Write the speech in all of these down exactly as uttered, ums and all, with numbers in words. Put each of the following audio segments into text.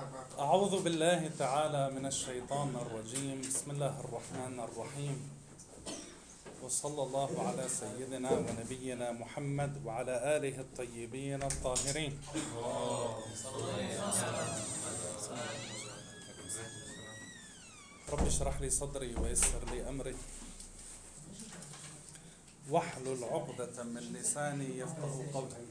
أعوذ بالله تعالى من الشيطان الرجيم. بسم الله الرحمن الرحيم، وصلى الله على سيدنا ونبينا محمد وعلى آله الطيبين الطاهرين. رب اشرح لي صدري ويسر لي أمري واحلل عقدة من لساني يفقه قولي.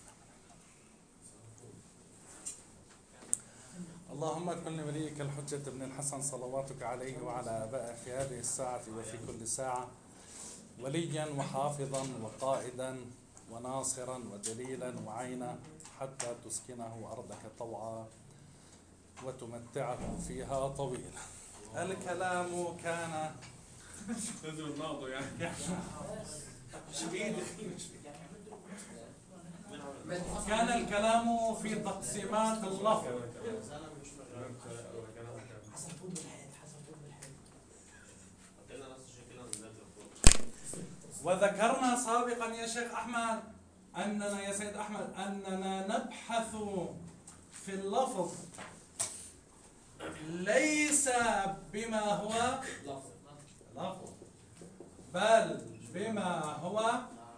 اللهم كن لوليك الحجة بن الحسن صلواتك عليه وعلى آبائه في هذه الساعة وفي كل ساعة وليا وحافظا وقائدا وناصرا ودليلا وعينا حتى تسكنه أرضك طوعا وتمتعه فيها طويلا. الكلام كان كان الكلام في تقسيمات اللفظ، وذكرنا سابقا يا شيخ أحمد أننا يا سيد أحمد أننا نبحث في اللفظ ليس بما هو لفظ بل بما هو،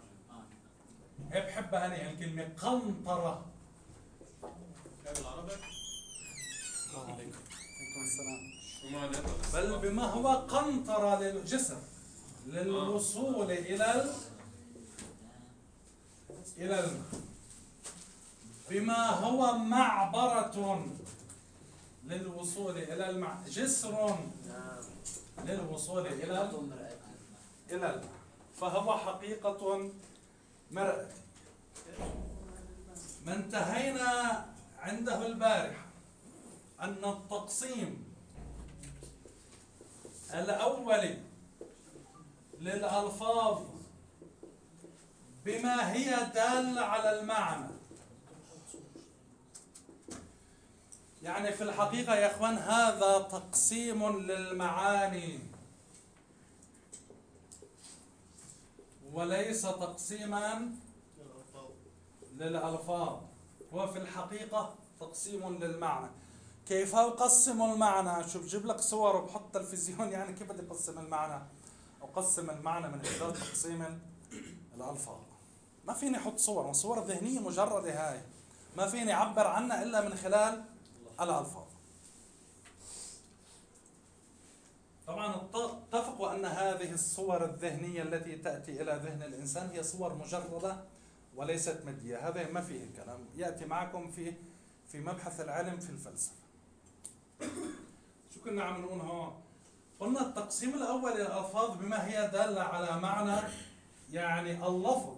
بحب أنا الكلمة قنطرة بالعربي. السلام عليكم. وعليكم السلام. بل بما هو قنطرة للجسر للوصول إلى ال... إلى الماء، بما هو معبرة للوصول إلى الماء، جسر للوصول إلى إلى الماء، فهو حقيقة مرأة. ما انتهينا عنده البارحة أن التقسيم الأولي للألفاظ بما هي دالة على المعنى، يعني في الحقيقة يا إخوان هذا تقسيم للمعاني وليس تقسيما للألفاظ، هو في الحقيقة تقسيم للمعنى. كيف أقسم المعنى؟ شوف بجيب لك صور وبحط تلفزيون، يعني كيف بدي أقسم المعنى؟ أقسم المعنى من خلال تقسيم الألفاظ. ما فيني أحط صور، صور ذهنية مجردة، هاي ما فيني أعبر عنها إلا من خلال الألفاظ. طبعا اتفقوا أن هذه الصور الذهنية التي تأتي إلى ذهن الإنسان هي صور مجردة وليست مادية، هذا ما فيه الكلام، يأتي معكم في في مبحث العلم في الفلسفة. شو كنا عم نقول هون؟ قلنا التقسيم الأول للألفاظ بما هي دالة على معنى، يعني اللفظ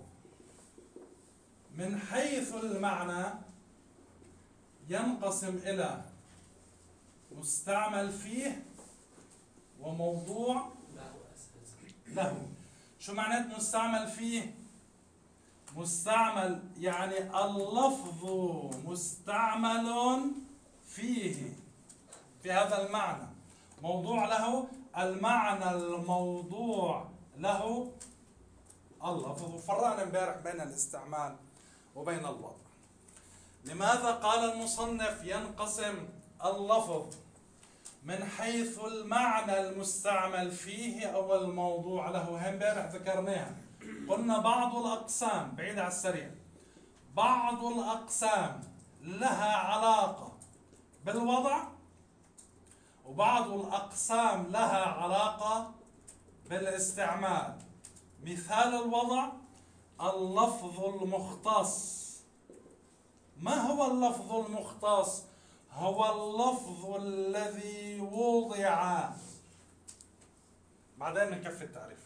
من حيث المعنى ينقسم إلى مستعمل فيه وموضوع له. شو معنى مستعمل فيه؟ مستعمل يعني اللفظ مستعمل فيه في هذا المعنى. موضوع له المعنى الموضوع له اللفظ. وفرقنا امبارح بين الاستعمال وبين الوضع. لماذا قال المصنف ينقسم اللفظ من حيث المعنى المستعمل فيه أو الموضوع له؟ هم امبارح ذكرناها، قلنا بعض الأقسام بعيد على السريع، بعض الأقسام لها علاقة بالوضع وبعض الأقسام لها علاقة بالاستعمال. مثال الوضع اللفظ المختص. ما هو اللفظ المختص؟ هو اللفظ الذي وضع، بعدين نكفي التعريف،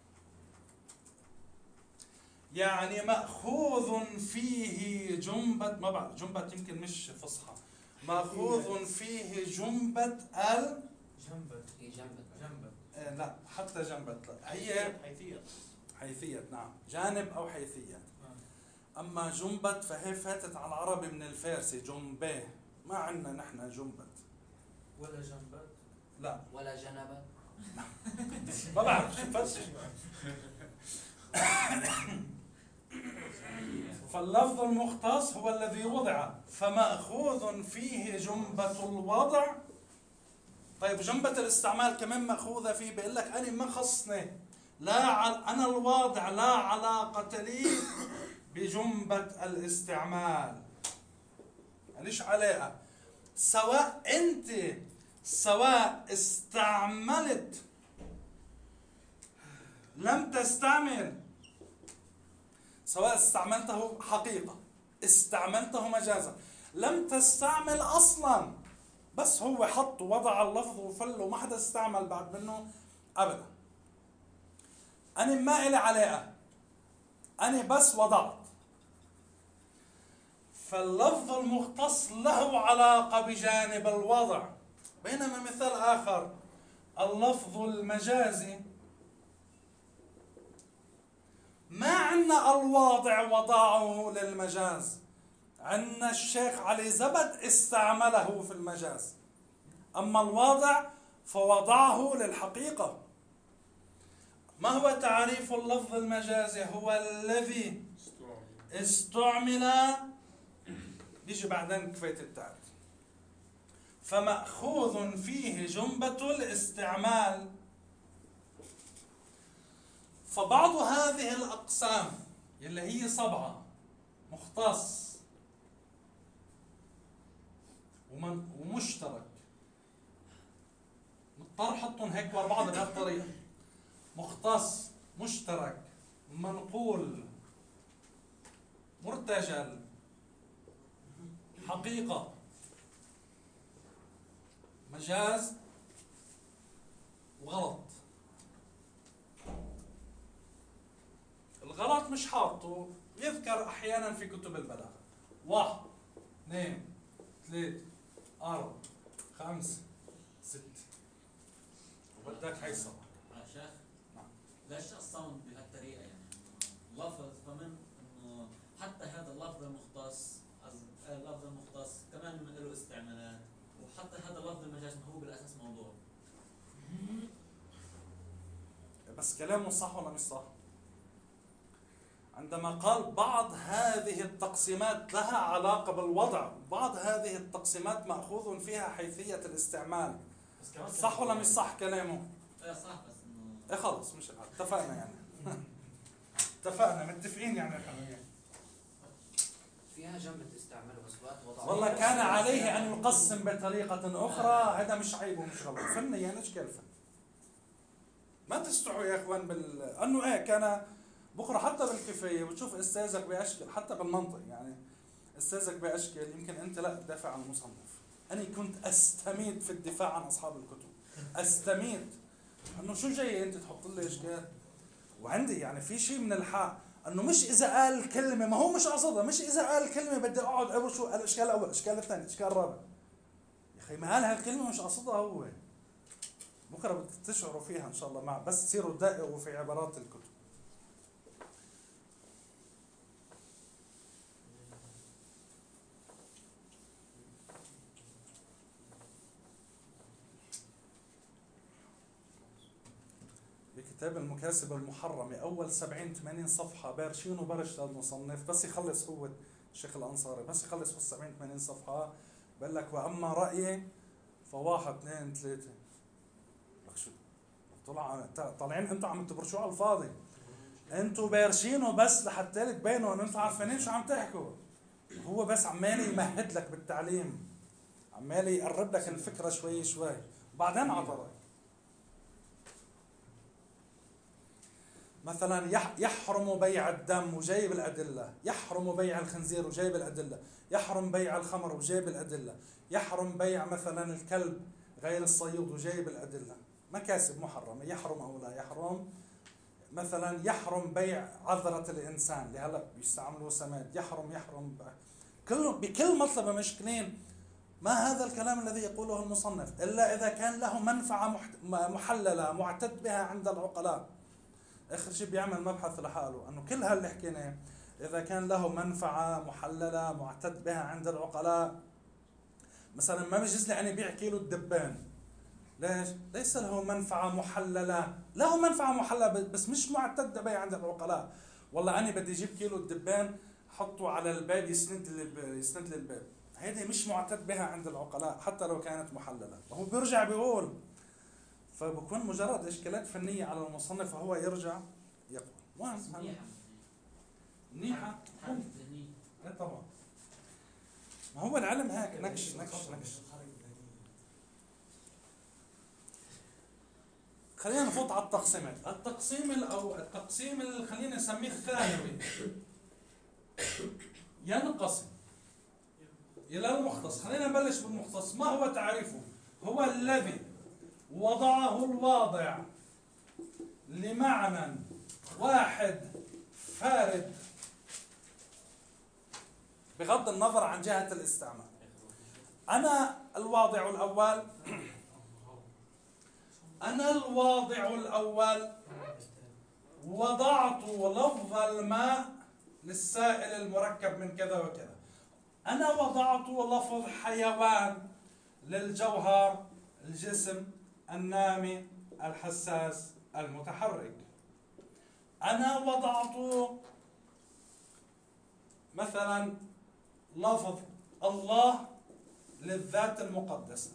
يعني مأخوذ فيه جنبة، ما بعد جنبة يمكن مش فصحى، مأخوذ فيه جنبة ال جنبة جنبة جنبة آه لا حتى جنبة لا، هي حيثية حيثية، نعم جانب أو حيثية. أما جنبة فهي فاتت على العربي من الفارسي جنبه، ما عندنا نحن جنبة ولا جنبة لا ولا جنبة. ما بعرف شو فتش. فاللفظ المختص هو الذي وضع، فمأخوذ فيه جنبة الوضع. طيب جنبة الاستعمال كمان مأخوذة فيه، بيقول لك أنا ما خصني، لا عل... أنا الواضع لا علاقة لي بجنبة الاستعمال، ماليش علاقة. سواء أنت سواء استعملت لم تستعمل، سواء استعملته حقيقة استعملته مجازا لم تستعمل أصلا، بس هو حط وضع اللفظ وفل وما حدا استعمل بعد منه أبدا. أنا ما إلي علاقة، أنا بس وضعت. فاللفظ المختص له علاقة بجانب الوضع. بينما مثال آخر اللفظ المجازي ما عندنا الواضع وضعه للمجاز، عندنا الشيخ علي زبد استعمله في المجاز، أما الواضع فوضعه للحقيقة. ما هو تعريف اللفظ المجازي؟ هو الذي استعمل، بيجي بعدين كفاية التعريف. فمأخوذ فيه جنبة الاستعمال. فبعض هذه الأقسام اللي هي سبعة، مختص ومن ومشترك، مضطر حطهم هيك ورا بعض بهالطريقة: مختص، مشترك، منقول، مرتجل، حقيقة، مجاز، وغلط. الغلط مش حاطه، يذكر أحيانا في كتب البلاغة: واحد، اثنين، ثلاثة، أربعة، خمسة، ستة، وبدك هاي السبعة. شيخ ليش قسمهم بهالطريقة؟ يعني لفظ فمن انه حتى هذا اللفظ المختص، اللفظ المختص كمان له استعمالات، وحتى هذا اللفظ المجاز هو بالاساس موضوع. بس كلامه صح ولا مش صح؟ عندما قال بعض هذه التقسيمات لها علاقة بالوضع، بعض هذه التقسيمات مأخوذ فيها حيثية الاستعمال، صح ولا مش صح كلامه؟ ايه صح، بس انه ايه خلص مش اتفقنا يعني. اتفقنا متفقين يعني يا حبيبي. فيها جنبة استعمال وإثبات وضع. والله كان عليه أن يقسم بطريقة أخرى، هذا مش عيب ومش غلط، فن يعني إيش كيف؟ ما تستحوا يا إخوان بال أنه إيه كان بكرة حتى بالكفاية بتشوف أستاذك بأشكال، حتى بالمنطق يعني أستاذك بأشكال يمكن أنت لا تدافع عن المصنف. أنا كنت أستميت في الدفاع عن أصحاب الكتب، أستميت أنه شو جاي أنت تحط لي إشكال. وعندي يعني في شيء من الحق انه مش اذا قال كلمه، ما هو مش قصدها، مش اذا قال كلمه بدي اقعد اقول شو الاشكال الاول، الاشكال الثاني، الاشكال الرابع. يا اخي ما قال هالكلمه مش قصدها هو. بكره بدك تشعروا فيها ان شاء الله، مع بس تصيروا تدققوا في عبارات الكتب. كتاب المكاسب المحرمة أول سبعين ثمانين صفحة بارشين وبرش المصنف، بس يخلص هو الشيخ الأنصاري بس يخلص في سبعين ثمانين صفحة بقول لك وأما رأيي فواحد اثنين ثلاثة. لك شو طلع طالعين أنتوا عم تبرشوا على الفاضي، أنتوا بارشينه بس لحتى تبينوا أن أنتوا عارفين شو عم تحكوا. هو بس عمال يمهد لك بالتعليم، عمال يقرب لك الفكرة شوي شوي وبعدين عطى رأي. مثلا يحرم بيع الدم وجايب الأدلة، يحرم بيع الخنزير وجايب الأدلة، يحرم بيع الخمر وجايب الأدلة، يحرم بيع مثلا الكلب غير الصيد وجايب الأدلة. مكاسب محرمة، يحرم أو لا يحرم. مثلا يحرم بيع عذرة الإنسان اللي هلا بيستعملوا سماد، يحرم يحرم كله بكل مطلب مشكلين. ما هذا الكلام الذي يقوله المصنف إلا إذا كان له منفعة محللة معتد بها عند العقلاء. آخر شيء بيعمل مبحث لحاله أنه كل هاللي حكيناه إذا كان له منفعة محللة معتد بها عند العقلاء. مثلا ما بيجوز لي أنا بيع كيلو الدبان، ليش؟ ليس له منفعة محللة، له منفعة محللة بس مش معتد بها عند العقلاء. والله انا بدي اجيب كيلو الدبان حطه على الباب يسند للب- يسند للباب. هيدي مش معتد بها عند العقلاء حتى لو كانت محلله، وهو بيرجع بيقول، فبكون مجرد اشكالات فنيه على المصنف وهو يرجع يقول. وين منيحة منيحه؟ حالة ذهنية. ايه طبعا، ما هو العلم هيك نكش نكش نكش. خلينا نفوت على التقسيمات. التقسيم ال- او التقسيم اللي خلينا نسميه الثانوي ينقسم الى المختص. خلينا نبلش بالمختص. ما هو تعريفه؟ هو الذي وضعه الواضع لمعنى واحد فارد بغض النظر عن جهة الاستعمال. أنا الواضع الأول أنا الواضع الأول وضعت لفظ الماء للسائل المركب من كذا وكذا. أنا وضعت لفظ حيوان للجوهر، الجسم، النامي، الحساس، المتحرك. أنا وضعت مثلا لفظ الله للذات المقدسة.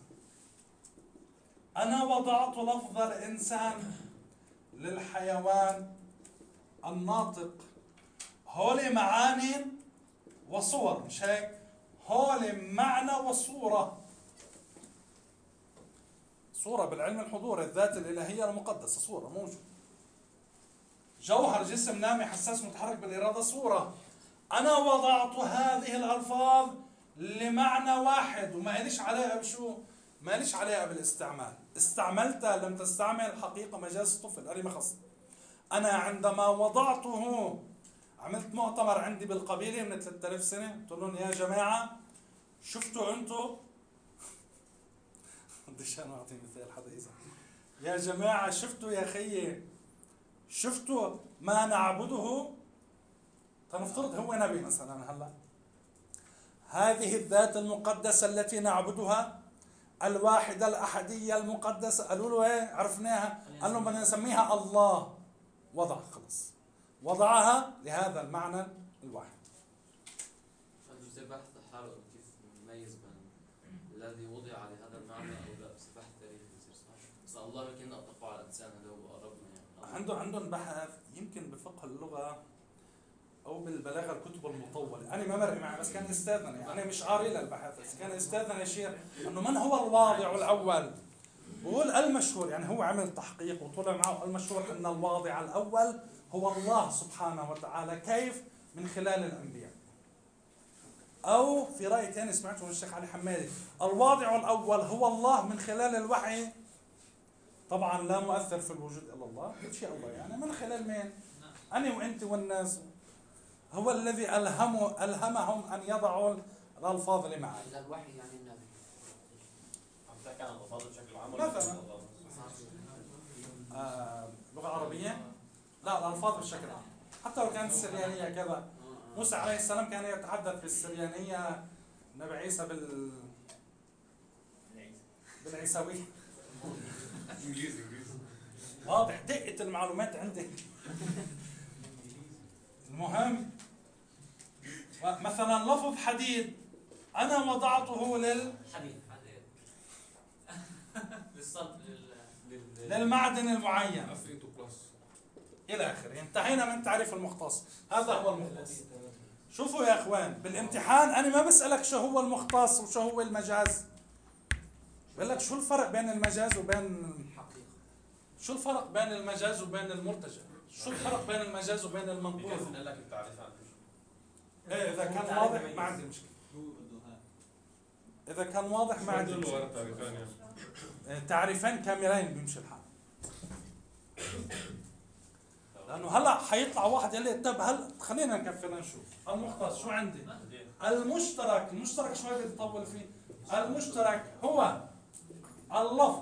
أنا وضعت لفظ الإنسان للحيوان الناطق. هولي معاني وصور، مش هيك؟ هولي معنى وصورة. صورة بالعلم الحضور، الذات الإلهية المقدسة صورة موجود. جوهر، جسم، نامي، حساس، متحرك بالإرادة صورة. أنا وضعت هذه الألفاظ لمعنى واحد وما إليش عليها بشو؟ ما إليش عليها بالاستعمال. استعملتها لم تستعمل حقيقة مجاز طفل أري مخص. أنا عندما وضعته عملت مؤتمر عندي بالقبيلة من ثلاثة آلاف سنة، قلت لهم يا جماعة شفتوا أنتوا بديش أنا أعطي مثال حدا إذا يا جماعة شفتوا يا خيي شفتوا ما نعبده. فنفترض هو نبي مثلا. هلا هذه الذات المقدسة التي نعبدها الواحدة الأحدية المقدسة، قالوا له ايه عرفناها؟ قال لهم بدنا نسميها الله. وضع خلص وضعها لهذا المعنى الواحد. زي بحث حاله كيف نميز بين الذي وضع لهذا المعنى او لا، بس بحث تاريخي بصير صح. بس الله يمكن اطلقوا على الانسان هذا وقربنا يعني. عنده عندهم بحث يمكن بفقه اللغة او بالبلاغه الكتب المطوله. انا ما مرق معي بس كان استاذنني، انا مش قاري للبحث بس كان استاذنني يشير انه من هو الواضع الاول. بقول المشهور، يعني هو عمل تحقيق وطلع معه المشهور ان الواضع الاول هو الله سبحانه وتعالى. كيف؟ من خلال الانبياء. او في راي ثاني سمعته من الشيخ علي حمادي، الواضع الاول هو الله من خلال الوحي. طبعا لا مؤثر في الوجود الا الله، كل شيء الله، يعني من خلال مين؟ انا وانت والناس. هو الذي ألهمه ألهمهم أن يضعوا الألفاظ لمعاني. إذا الوحي يعني النبي. عم تحكي عن الألفاظ بشكل عام مثلا آه لغة عربية؟ لا الألفاظ بشكل عام، حتى لو كانت السريانية كذا. موسى عليه السلام كان يتحدث في السريانية، نبي عيسى بال بالعيسوية. انجليزي انجليزي واضح دقة المعلومات عندك. المهم مثلا لفظ حديد أنا وضعته لل حديد حديد للصلب لل للمعدن المعين افريتو بلس إلى آخره. انتهينا من تعريف المختص. هذا هو المختص. شوفوا يا إخوان بالامتحان أنا ما بسألك شو هو المختص وشو هو المجاز، بقول لك شو الفرق بين المجاز وبين حقيقة. شو الفرق بين المجاز وبين المرتجع، شو الفرق بين المجاز وبين المنقول. بكيف نقول لك التعريفات؟ إيه إذا كان واضح ما عندي مشكلة. إذا كان واضح ما عندي مشكلة. تعريفين كاملين بيمشي الحال. لأنه هلا حيطلع واحد يقول لي طب هل خلينا نكفي نشوف المختص شو عندي. المشترك، المشترك شوي بدي أطول فيه. المشترك هو اللفظ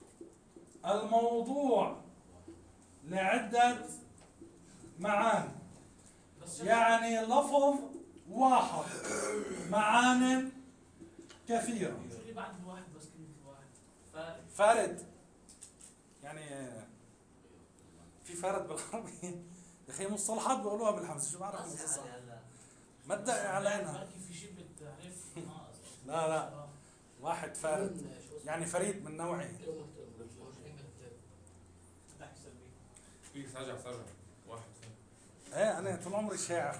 الموضوع لعدة معاني، يعني لفظ واحد معان كثيرة. بعد الواحد بس كلمة واحد فارد، يعني في فارد بالعربي يا اخي مصطلحات بيقولوها بالحمزه، شو بعرف قصدي القصة. على هلا. ما تدقق علينا. بركي في شيء بتعرف ناقص. لا لا، واحد فارد شو اسمه؟ يعني فريد من نوعه. كلمة محترم. تحكي سلبي. في سجع سجع واحد ايه انا طول عمري شاعر.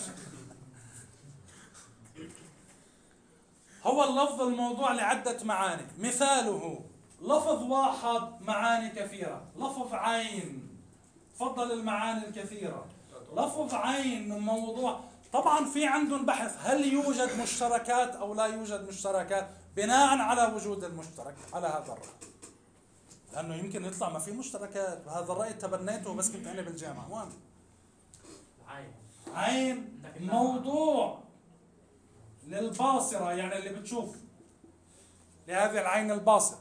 هو اللفظ الموضوع لعدة معاني، مثاله لفظ واحد معاني كثيرة. لفظ عين، تفضل المعاني الكثيرة. لفظ عين موضوع، طبعا في عندهم بحث هل يوجد مشتركات او لا يوجد مشتركات بناء على وجود المشترك على هذا الرأي، لانه يمكن يطلع ما في مشتركات. هذا الرأي تبنيته بس كنت انا بالجامعة. وين عين. عين موضوع للباصرة، يعني اللي بتشوف، لهذه العين الباصرة.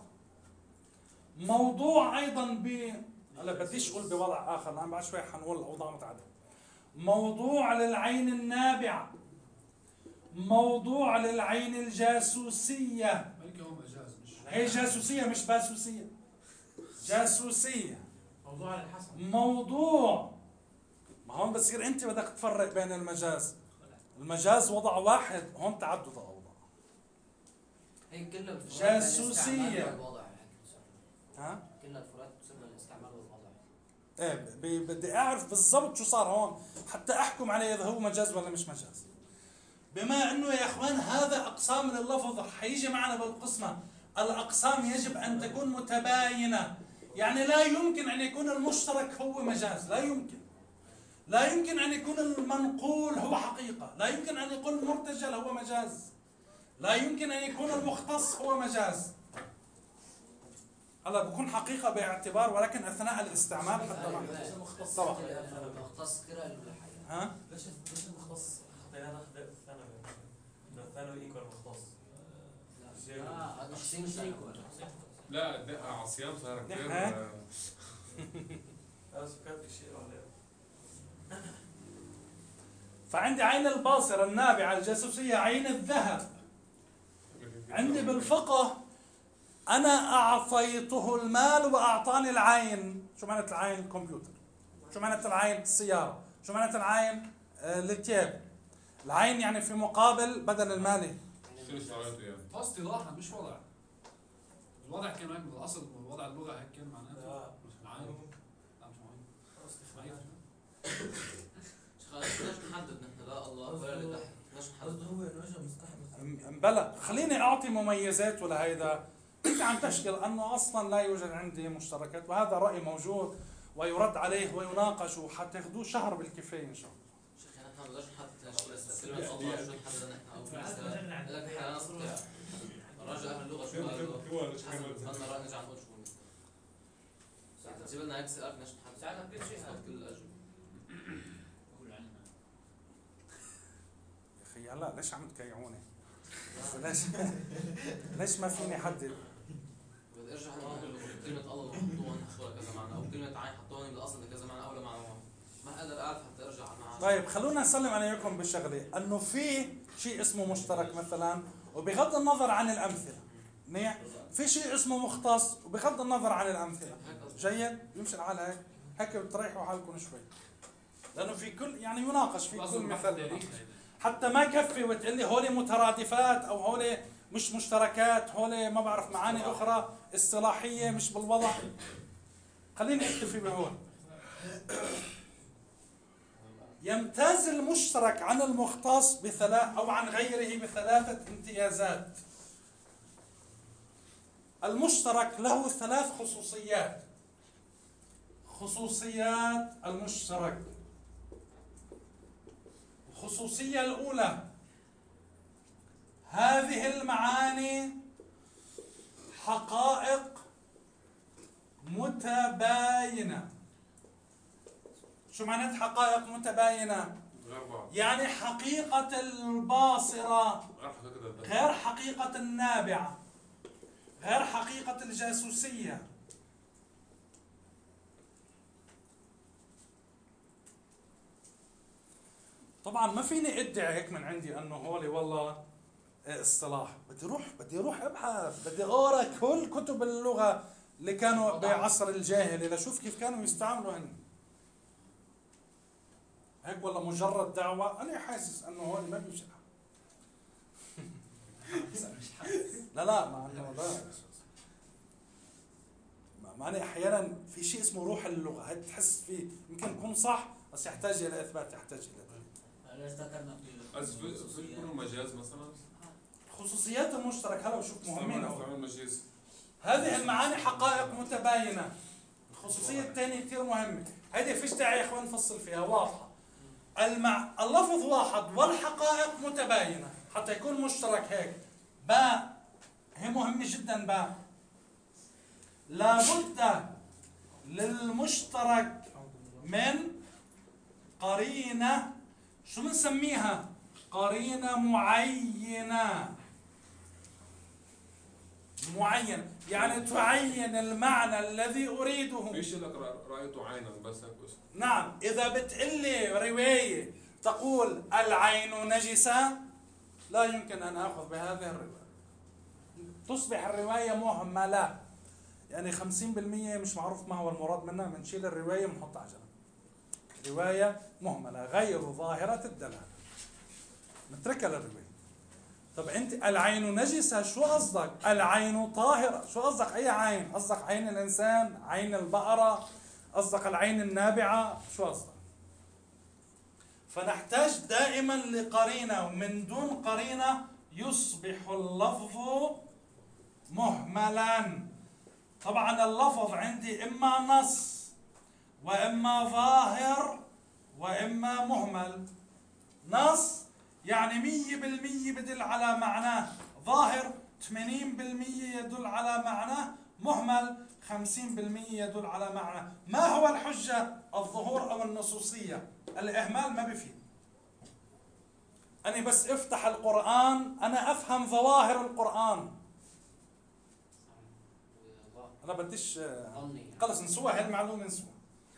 موضوع ايضا ب هلا بديش اقول بوضع اخر لان بعد شوي حنقول اوضاع متعدده. موضوع للعين النابعه، موضوع للعين الجاسوسيه. ملكي هو مجاز مش هي جاسوسيه مش باسوسيه، جاسوسيه. موضوع على الحسن. موضوع، ما هون بصير انت بدك تفرق بين المجاز. المجاز وضع واحد، هون تعدد اوضاع. هي كلها الفروقات جاسوسية. بين الاستعمال والوضع يعني. ها؟ كلها الفروقات بتسمى الاستعمال والوضع. ايه ب- بدي اعرف بالضبط شو صار هون حتى احكم عليه اذا هو مجاز ولا مش مجاز. بما انه يا اخوان هذا اقسام لللفظ حيجي معنا بالقسمه. الاقسام يجب ان تكون متباينه، يعني لا يمكن ان يكون المشترك هو مجاز، لا يمكن. لا يمكن ان يكون المنقول هو حقيقه، لا يمكن ان يكون المرتجل هو مجاز، لا يمكن ان يكون المختص هو مجاز. هلا بكون حقيقه باعتبار، ولكن اثناء الاستعمال حتى ما مختص طبعا. مختص كده الحياة. ها؟ ليش ليش المختص حطيناه ناخذ الثانوي؟ انه الثانوي ايكوال مختص. اه هذا تقسيم شيء. لا الدقة على الصيام صار كثير. نحن. انا فكرت الشيء عليه. فعندي عين الباصرة النابعة الجاسوسية، عين الذهب. عندي بالفقه أنا أعطيته المال وأعطاني العين. شو معنى العين؟ الكمبيوتر. شو معنى العين؟ السيارة. شو معنى العين؟ آه الثياب. العين يعني في مقابل بدل المالي. شو اشتريته يعني؟ اصطلاحا مش وضع. الوضع كان هيك بالاصل، وضع اللغه هيك كان معناته لا معين. لا مش معين. خلاص بدناش نحدد نحن لا الله ولا اللي تحت، بدناش قصده نحدد. هو انه اجى مستحمل. بلى خليني أعطي مميزات لهيدا. أنت عم تشكل أنه أصلا لا يوجد عندي مشتركات، وهذا رأي موجود ويرد عليه ويناقش، وحتاخذوه شهر بالكفاية إن شاء الله. شيخ نحن بدناش نحدد شيء بس كلمة الله شو نحدد نحن او في مثلا لك نحن لا نستطيع. راجع اهل اللغة شو قالوا؟ بدنا رأي نرجع نقول شو مثلا. جيب لنا هيك سؤال بدناش نحدد. ساعتها كل شيء كل الأجوبة. قول عنا. يا أخي هلا ليش عم تكيعوني؟ ليش ليش ما فيني أحدد؟ بدي ارجع اقول كلمة الله حطوها حطوها كذا معنى، او كلمة عين حطوها بالاصل كذا معنى او لا معنى واحد. ما اقدر اعرف حتى ارجع مع. طيب خلونا نسلم عليكم بشغله، انه في شيء اسمه مشترك مثلا، وبغض النظر عن الامثله، منيح؟ في شيء اسمه مختص وبغض النظر عن الامثله. جيد؟ يمشي الحال هيك، هيك بتريحوا حالكم شوي. لانه في كل يعني يناقش في كل مثل، حتى ما كفي وتقول لي هولي مترادفات او هولي مش مشتركات، هولي ما بعرف معاني اخرى اصطلاحيه مش بالوضع. خليني اكتفي بهون. يمتاز المشترك عن المختص بثلاث أو عن غيره بثلاثة امتيازات. المشترك له ثلاث خصوصيات. خصوصيات المشترك. الخصوصية الأولى: هذه المعاني حقائق متباينة. شو معنات حقائق متباينة؟ غير بعض. يعني حقيقة الباصرة غير حقيقة الدقة. غير حقيقة النابعة، غير حقيقة الجاسوسية. طبعا ما فيني ادعي هيك من عندي انه هولي والله اصطلاح. بدي اروح بدي اروح ابحث، بدي اقرا كل كتب اللغة اللي كانوا بعصر الجاهلية لشوف كيف كانوا يستعملوا هن. هيك ولا مجرد دعوة؟ أنا حاسس أنه هون ما بيمشي. لا لا مع أنه لا ما أنا أحيانا في شيء اسمه روح اللغة، هي تحس فيه يمكن يكون صح بس يحتاج إلى إثبات، يحتاج إلى دليل. ليش ذكرنا في بس في في يكونوا مجاز مثلا؟ خصوصيات المشترك هلا وشوف مهمين أهو. استعمل مجاز. هذه المعاني حقائق متباينة. الخصوصية الثانية كثير مهمة، هذه فيش داعي يا اخوان نفصل فيها، واضحة. المع... اللفظ واحد والحقائق متباينة حتى يكون مشترك هيك. باء هي مهمة جدا. باء لابد للمشترك من قرينة، شو بنسميها؟ قرينة معينة. معين يعني تعين المعنى الذي أريده. فيش لك رأيت عينا بس هيك بس. نعم، إذا بتقلي رواية تقول العين نجسة لا يمكن أن آخذ بهذه الرواية، تصبح الرواية مهملة، يعني خمسين بالمئة مش معروف ما هو المراد منها، بنشيل الرواية بنحطها على جنب. رواية مهملة غير ظاهرة الدلالة نتركها للرواية. طب أنت العين نجسة شو قصدك؟ العين طاهرة شو قصدك؟ أي عين؟ قصدك عين الإنسان؟ عين البقرة؟ قصدك العين النابعة؟ شو قصدك؟ فنحتاج دائما لقرينة، ومن دون قرينة يصبح اللفظ مهملا. طبعا اللفظ عندي إما نص وإما ظاهر وإما مهمل. نص يعني مية بالمية بدل على معناه، ظاهر ثمانين بالمية يدل على معناه، مهمل خمسين بالمية يدل على معناه. ما هو الحجة؟ الظهور أو النصوصية. الإهمال ما بفيد. أنا بس افتح القرآن أنا أفهم ظواهر القرآن، أنا بديش خلص نسوها، هاي المعلومة نسوها.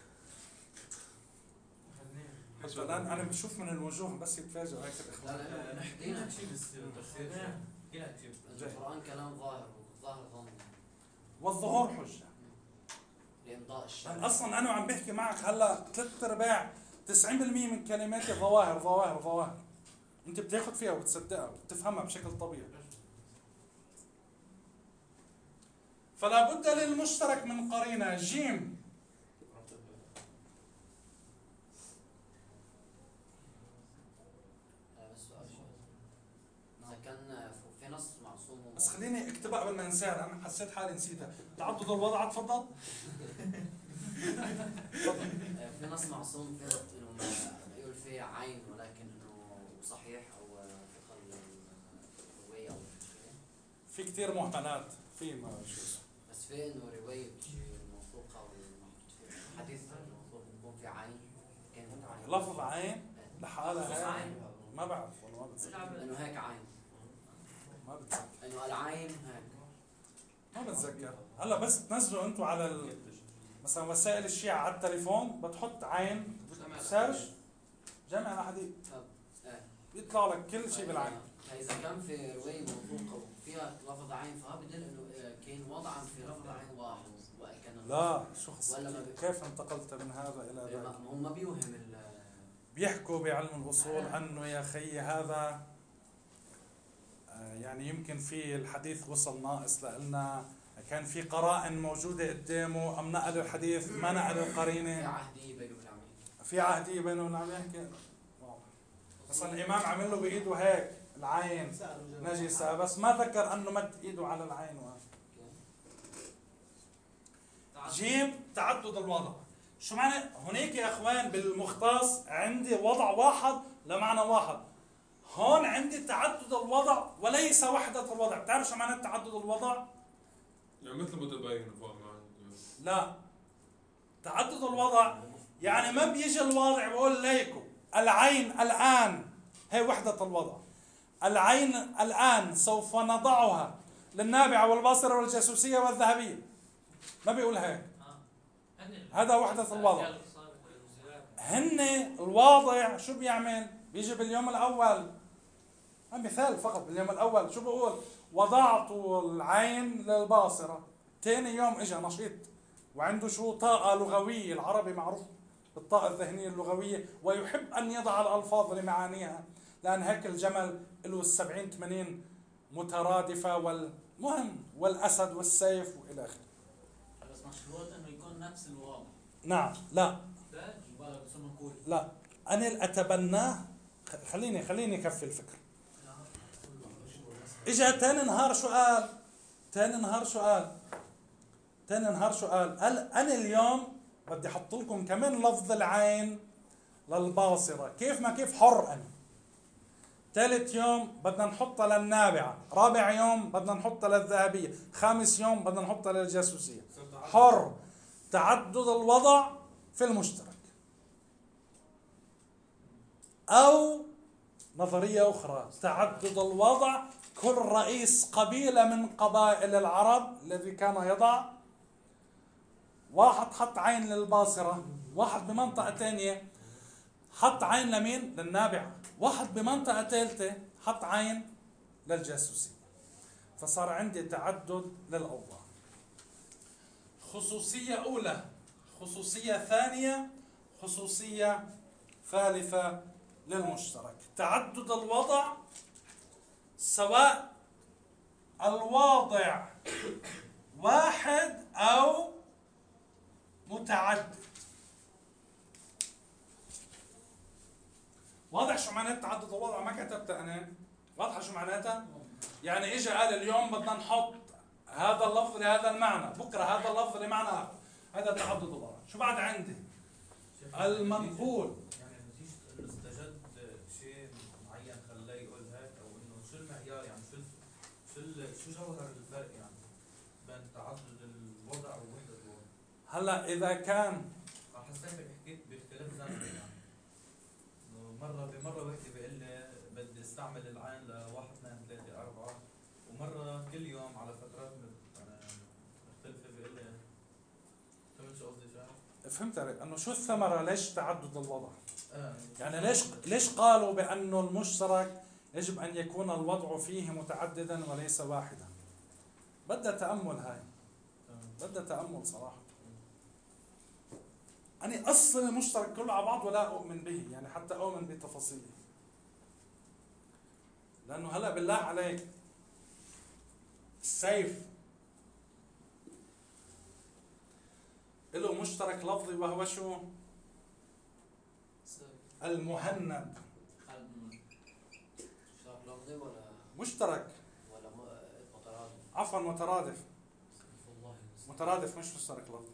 حتى الآن أنا بشوف من الوجوه بس يتفاجئوا هيك الإخوان. لا لا نحكينا تجيب التفسير. القرآن كلام ظاهر، والظاهر ظني. والظهور حجة. لإمضاء الشرع. يعني أصلا أنا وعم بحكي معك هلا ثلاث أرباع تسعين بالمئة من كلماتي ظواهر ظواهر ظواهر. أنت بتاخذ فيها وبتصدقها وبتفهمها بشكل طبيعي. فلا بد للمشترك من قرينة. جيم بس خليني اكتبها قبل ما انساها، انا حسيت حالي نسيتها. تعدد الوضع تفضل. في نص معصوم في انه يقول فيه عين ولكن انه صحيح او فقه الروايه او شيء. في كثير مهملات في ما شو بس في انه روايه موثوقه والمحطوط فيها حديث موثوق بيكون في عين كلمه عين. لفظ عين لحالها هيك ما بعرف والله ما بتذكر. انه هيك عين ما بتذكر. انه العين هيك ما بتذكر. هلا بس تنزلوا انتم على ال... مثلا وسائل الشيعة على التليفون بتحط عين سيرش جمع حديث يطلع لك كل شيء بالعين. اذا كان في روايه موثوقه وفيها لفظ عين فهذا بدل انه كان وضعا في لفظ عين واحد وكان لا شو خصك كيف انتقلت من هذا الى ذاك؟ هم ما بيوهم بيحكوا بعلم الاصول انه يا خي هذا يعني يمكن في الحديث وصل ناقص لنا، كان في قرائن موجودة قدامه، أم نقل الحديث ما نقل القرينة. في عهدية بينه وبين في عهدية بينه وبين عم يحكي. مثلا الإمام عمل له بإيده هيك العين نجسة بس ما ذكر أنه مد إيده على العين. جيم تعدد الوضع. شو معنى هناك يا أخوان بالمختص عندي وضع واحد لمعنى واحد، هون عندي تعدد الوضع وليس وحدة الوضع. بتعرف شو معنى تعدد الوضع؟ يعني مثل متباين لا، تعدد الوضع يعني ما بيجي الواضع بقول ليكو العين الآن هي وحدة الوضع. العين الآن سوف نضعها للنابعة والباصرة والجاسوسية والذهبية، ما بيقول هيك. هذا وحدة الوضع. هن الواضع شو بيعمل؟ بيجي باليوم الأول، مثال فقط باليوم الأول شو بقول؟ وضعت العين للباصرة. ثاني يوم اجى نشيط وعنده شو طاقة لغوية، العربي معروف بالطاقة الذهنية اللغوية ويحب أن يضع الألفاظ لمعانيها، لأن هيك الجمل له السبعين ثمانين مترادفة والمهم والأسد والسيف وإلى آخره. بس مشروط انه يكون نفس الواضح. نعم. لا لا يبقى بس منقول. لا أنا أتبناه. خليني خليني أكفي الفكرة. إجا تاني نهار شو قال؟ تاني نهار شو قال؟ تاني نهار شو قال؟ قال أنا اليوم بدي أحط لكم كمان لفظ العين للباصرة، كيف ما كيف حر أنا. ثالث يوم بدنا نحطها للنابعة، رابع يوم بدنا نحطها للذهبية، خامس يوم بدنا نحطها للجاسوسية. حر. تعدد الوضع في المشترك. أو نظرية أخرى، تعدد الوضع، كل رئيس قبيلة من قبائل العرب الذي كان يضع، واحد حط عين للباصرة، واحد بمنطقة ثانية حط عين لمين؟ للنابعة، واحد بمنطقة ثالثة حط عين للجاسوسية. فصار عندي تعدد للأوضاع. خصوصية أولى، خصوصية ثانية، خصوصية ثالثة للمشترك. تعدد الوضع سواء الواضع واحد أو متعدد. واضح شو معنات تعدد الوضع؟ ما كتبتها أنا. واضحة شو معناتها؟ يعني إجا قال اليوم بدنا نحط هذا اللفظ لهذا المعنى، بكرة هذا اللفظ لمعنى آخر. هذا تعدد الوضع. شو بعد عندي؟ المنقول. يعني نتيجة انه استجد شيء معين خلاه يقول هيك، او انه شو المعيار يعني شو شو شو جوهر الفرق يعني بين تعدد الوضع ووحدة الوضع؟ هلا إذا كان حسيتك حكيت باختلاف زمني يعني انه مرة بمرة وحدة بيقول لي بدي استعمل العين لواحد اثنين ثلاثة أربعة، ومرة كل يوم على فترات مختلفة بيقول لي. فهمت شو قصدي شايف؟ فهمت عليك انه شو الثمرة ليش تعدد الوضع؟ آه. يعني ليش ليش قالوا بانه المشترك يجب ان يكون الوضع فيه متعددا وليس واحدا؟ بدها تأمل هاي. بدها تأمل صراحة. أنا أصل المشترك كله على بعض ولا أؤمن به، يعني حتى أؤمن بتفاصيله. لأنه هلا بالله عليك السيف له مشترك لفظي وهو شو؟ المهند. مشترك لفظي ولا مشترك ولا مترادف؟ عفوا مترادف. مترادف مش مشترك لفظي.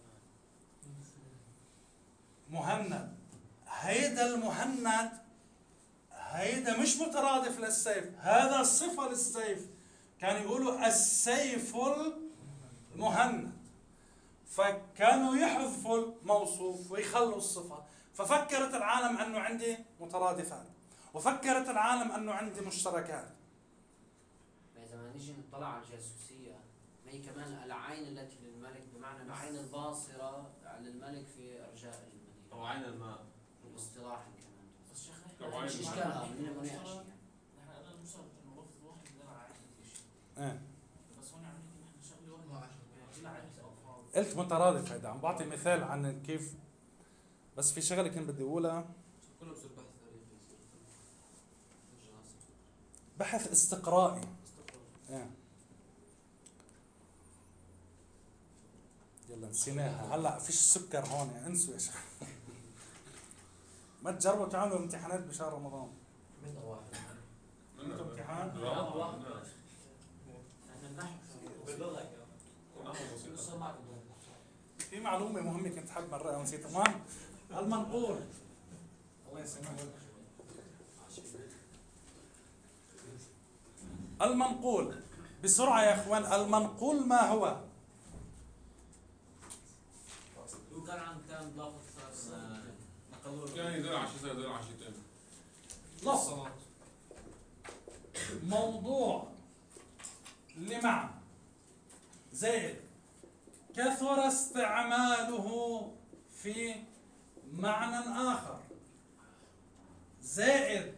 مهند. هيدا المهند هيدا مش مترادف للسيف، هذا صفة للسيف. كانوا يقولوا السيف المهند، فكانوا يحذفوا الموصوف ويخلوا الصفة. ففكرت العالم أنه عندي مترادفات، وفكرت العالم أنه عندي مشتركات. إذا ما نيجي نطلع على الجاسوسية، ما هي كمان العين التي للملك، بمعنى العين الباصرة للملك في أرجاء المدينة، أو عين الماء واصطلاحا كمان. بس شيخ مش إشكال من المناقشة يعني. نحن قلنا المشترك إنه لفظ واحد لا عدة أشياء. إيه. بس هون عم نحكي نحن شغلة واحدة لا عدة ألفاظ. قلت مترادف. هيدا عم بعطي مثال عن كيف، بس في شغله كنت بدي اقولها. كله بصير بحث تاريخي. بحث استقرائي. ايه. يلا نسيناها. هلا فيش سكر هون، انسوا يا شيخ. ما تجربوا تعملوا امتحانات بشهر رمضان. من واحد. انتوا امتحان؟ احنا النحو باللغة في معلومة مهمة كنت حابب مرة ونسيتها. تمام. المنقول. الله يسلمك. المنقول بسرعة يا اخوان. المنقول ما هو؟ كان عن كان لفظ نقلوه يعني دول عشرة زي دول عشرتين. لفظ موضوع لمعنى زائد كثر استعماله في معنى آخر زائد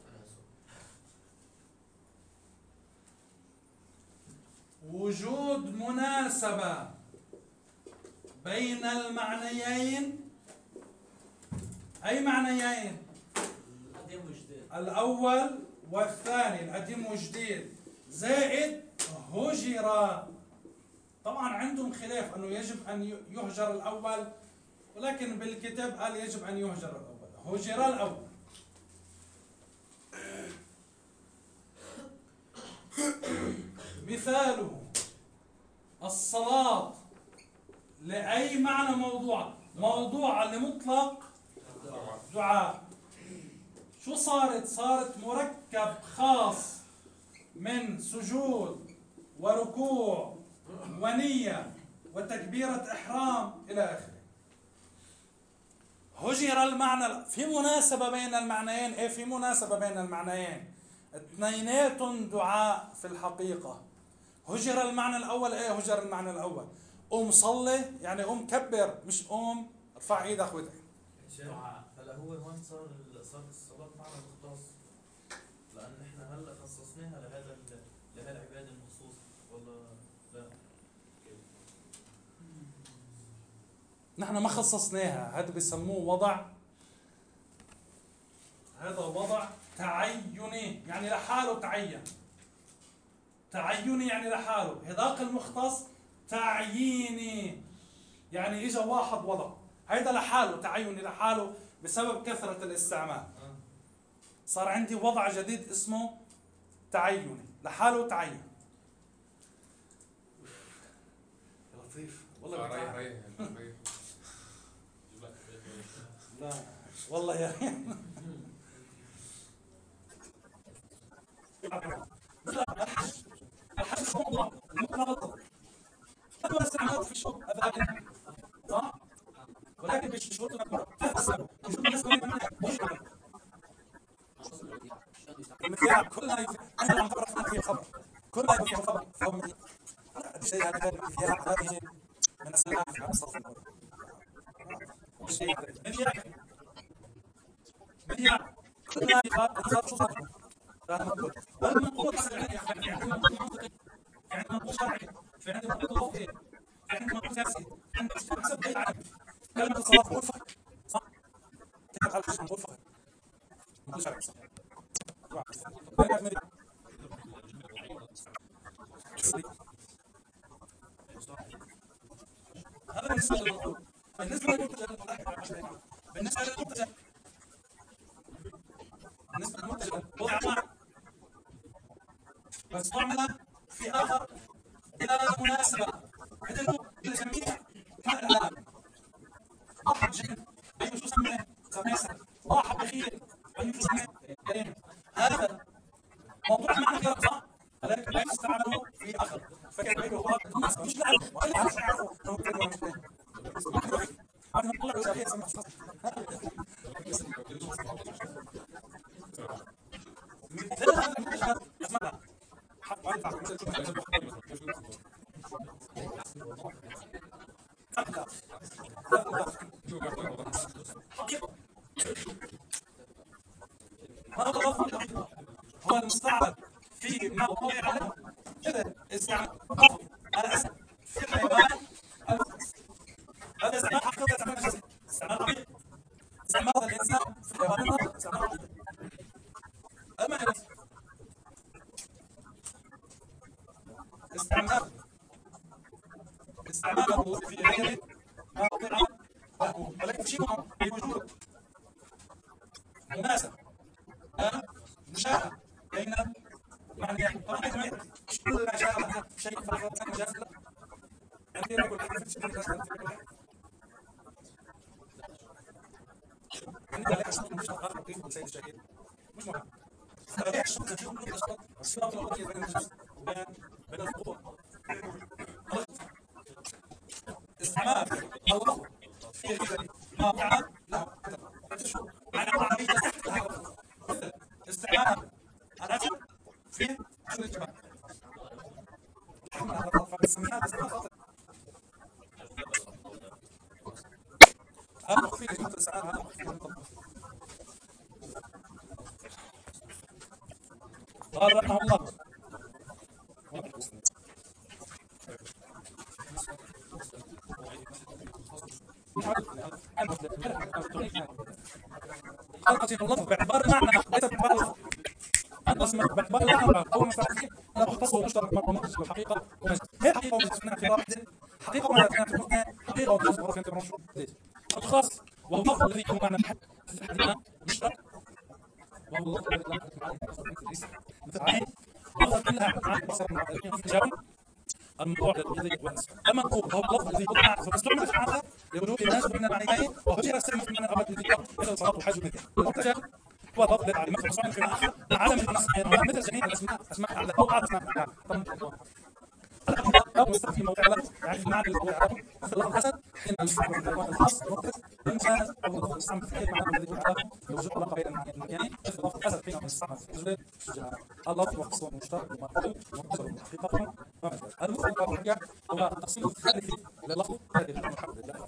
وجود مناسبة بين المعنيين أي معنيين؟ القديم والجديد. الأول والثاني، القديم والجديد، زائد هجر. طبعا عندهم خلاف أنه يجب أن يهجر الأول، ولكن بالكتاب قال يجب أن يهجر الأول. هجر الأول. مثاله الصلاة لأي معنى موضوع؟ موضوع لمطلق دعاء. شو صارت؟ صارت مركب خاص من سجود وركوع ونية وتكبيرة إحرام إلى آخره. هجر المعنى، في مناسبة بين المعنيين. إيه في مناسبة بين المعنيين؟ اثنينات دعاء في الحقيقة. هجر المعنى الأول. إيه هجر المعنى الأول؟ قوم صلي، يعني قوم كبر، مش قوم ارفع ايدك وادعي. هلا هو هون صار صار الصلاة معنى مختص، لأن احنا هلا خصصناها لهذا لهالعبادة المخصوصة ولا لا؟ نحن ما خصصناها، هذا بيسموه وضع، هذا وضع تعيني، يعني لحاله تعين. تعيني يعني لحاله. هذاك المختص تعييني، يعني اجى واحد وضع. هيدا لحاله تعيني، لحاله بسبب كثرة الاستعمال. صار عندي وضع جديد اسمه تعيني، لحاله تعين. لطيف والله. ريح ريح ريح. لا والله يا ريت. الحج موضوع ما استعملت في الشروط أبدا، صح؟ ولكن بالشروط الأكبر المثال كلها يفيد. أنا لم أعرف فيه خبر، كلها يفيد خبر. فهو من الشيء هذا المثال هذه من السلام في الصف الأول. الشيء هذا مثال مثال كلها يفيد شو صار؟ هذا مقبول. هذا مقبول يعني يعني منطقي، يعني منطق شرعي، في عندي منطق وفقي، في عندي منطق سياسي، عندي حسب أي عالم. كلمة الصلاة مرفق، صح؟ كلمة الحج مرفق. منطق شرعي. هذا بالنسبة للمطلوب. بالنسبة للمنتج بالنسبة للمنتج بالنسبة للمنتج وضع معه واستعمل في آخر إلى مناسبة عدله للجميع كالآن. ضحى بجن أي شو سميه؟ سميه سنة. ضحى بخير أي شو سميه؟ كريم. هذا موضوع معنى غير صح، ولكن لا يستعمل في آخر. فكر بينه وبين المناسبة مش نعرف ولا مش نعرفه لو كلمة مش فاهم. هذا نقول له شيء اسمه مثال هذا المنتج اسمعنا هو المستعمل في موضوع علم كذا استعمال على اساس في الحيوان. هذا استعمال حقيقي، استعمال مجازي، استعمال حقيقي، استعمال الانسان في الحيوانات، استعمال حقيقي. اما استعمال استعماله في غير موضع له، ولكن شيء بوجود مناسب مشابه بين معنيين. طبعا مش كل ما شابه شيء فهو مجاز، لا يعني نقول حاجه في الشيء عندنا لا اشرط مش غير كيف الشيء الشهيد مش مهم. هذا الشرط نشوف كل الاشخاص الصفات الوضعيه بين الجنس وبين بين القوه. استعمال الله في غير موضع له معنى عربيه استعمال الرجل في عشر الجبال. هذا مخفي لجملة الاستعمال، هذا مخفي للمطلق. قال رحمه الله خلقت اللفظ باعتبار المعنى ليس باعتبار اللفظ. الاسم باعتبار المعنى هو مستعمل لا تختص مشترك مع مختص بالحقيقه ومجاز. هي حقيقه ومجاز في اعتبار واحده، حقيقه ومجاز في اعتبار اثنين، حقيقه ومجاز في اعتبار شو الخاص وهو اللفظ الذي هو معنى في الحديث مشترك وهو اللفظ الذي لا مثل عين لفظ كلها عن بصر جاوب الموضوع الذي لما نقول هو اللفظ الذي وضع ثم استعمل في معنى لوجود الناس من المعنيين وهجر استعمل في معنى الأول الذي مثل صلاة الحج ومثل المرتجل هو اللفظ الذي على مثل صلاة في معنى آخر مع عدم المعنى مثل جميع الأسماء أسماء على أو بعض أسماء أو مستقبل في موضع له يعني في المعنى الذي يعرفه مثل لفظ الأسد حين يستعمل في الوقت الخاص المرتجل المجاز أو اللفظ يستعمل في المعنى الذي يعرفه لوجود علاقة بين المعنيين مثل لفظ الأسد حين يستعمل في الرجل الشجاع اللفظ مختص مشترك ومعقول مختصر حقيقة المفرد والمركب هو التقسيم الثالث لللفظ هذه الحمد لله.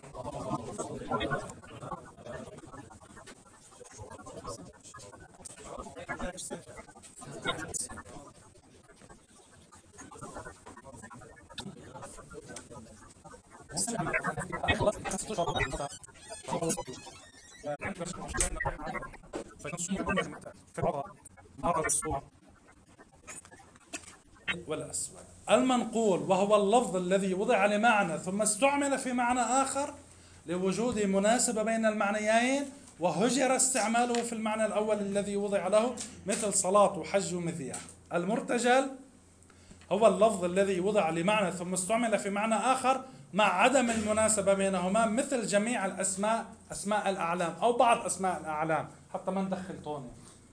والأسود المنقول وهو اللفظ الذي وضع لمعنى ثم استعمل في معنى آخر لوجود مناسبة بين المعنيين وهجر استعماله في المعنى الأول الذي وضع له مثل صلاة وحج ومذياع. المرتجل هو اللفظ الذي وضع لمعنى ثم استعمل في معنى آخر مع عدم المناسبة بينهما مثل جميع الأسماء أسماء الأعلام أو بعض أسماء الأعلام حتى ما ندخل طوني.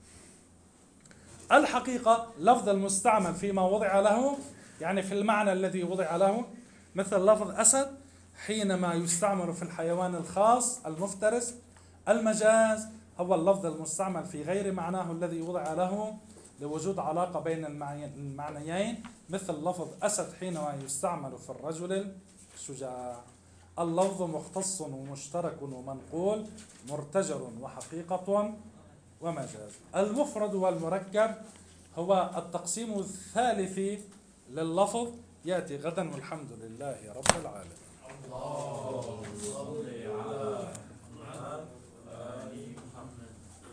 الحقيقة لفظ المستعمل فيما وضع له يعني في المعنى الذي وضع له مثل لفظ أسد حينما يستعمل في الحيوان الخاص المفترس. المجاز هو اللفظ المستعمل في غير معناه الذي وضع له لوجود علاقة بين المعنيين مثل لفظ أسد حينما يستعمل في الرجل الشجاع. اللفظ مختص ومشترك ومنقول مرتجل وحقيقة ومجاز. المفرد والمركب هو التقسيم الثالث لللفظ يأتي غدا والحمد لله رب العالمين. الله صل على محمد آل محمد.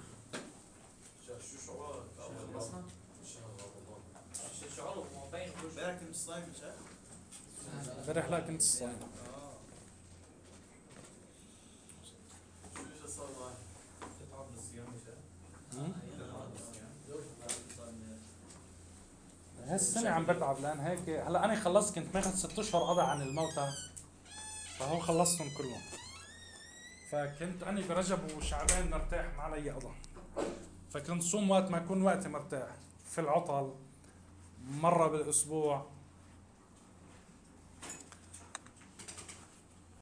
شو شعورك؟ شو شعورك مبين كل شيء؟ لكن الصايم مش عارف. فرح لك انت الصايم. شو صار معك؟ تتعب بالصيام مش هالسنة عم بتعب لأن هيك هلا أنا خلصت كنت ماخذ ست أشهر قضاء عن الموتى فهو خلصتهم كلهم فكنت أنا برجب وشعبان مرتاح ما علي قضاء فكنت صوم وقت ما يكون وقتي مرتاح في العطل مرة بالأسبوع